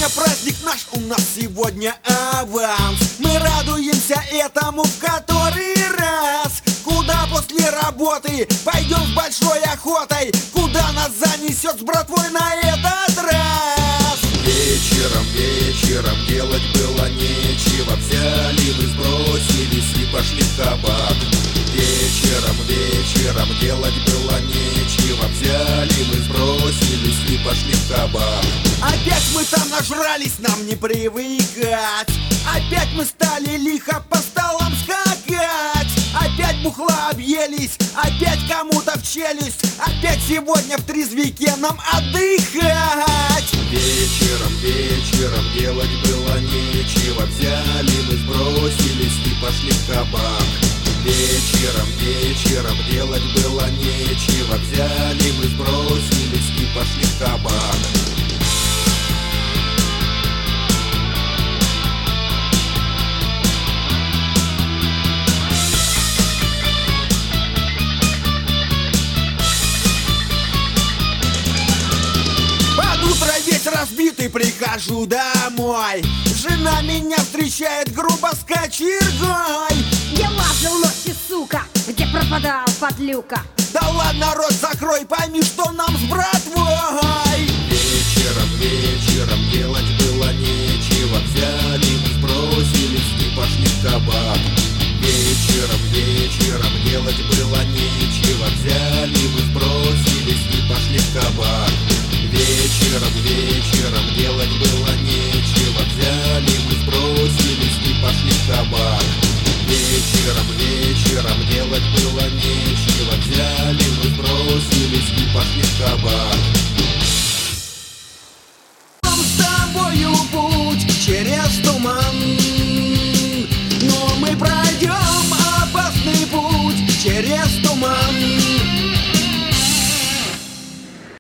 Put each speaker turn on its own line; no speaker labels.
Сегодня праздник наш, у нас сегодня аванс. Мы радуемся этому в который раз. Куда после работы пойдем с большой охотой? Куда нас занесет с братвой на этот раз?
Вечером делать было нечего. Взяли мы, сбросились и пошли в кабак. Вечером делать было нечего. Взяли мы, сбросились и пошли в кабак.
Опять мы там нажрались, нам не привыкать. Опять мы стали лихо по столам скакать. Опять бухла объелись, опять кому-то в челюсть. Опять сегодня в трезвике нам отдыхать.
Вечером делать было нечего. Взяли мы, сбросились и пошли в кабак. Вечером делать было нечего. Взяли мы, сбросились и пошли в кабак.
Под утро весь разбитый прихожу домой. Жена меня встречает грубо с кочергой.
Где лазил ночью, сука? Где пропадал, подлюка?
Да ладно, рот закрой, пойми, что нам с братвой.
Вечером делать было нечего. Взяли мы, сбросились и пошли в кабак. Вечером делать было нечего. Взяли мы, сбросились и пошли в кабак. Вечером делать было нечего. Взяли мы, сбросились и пошли в кабак. Вечером делать было нечего. Взяли мы, сбросились и пошли в кабак.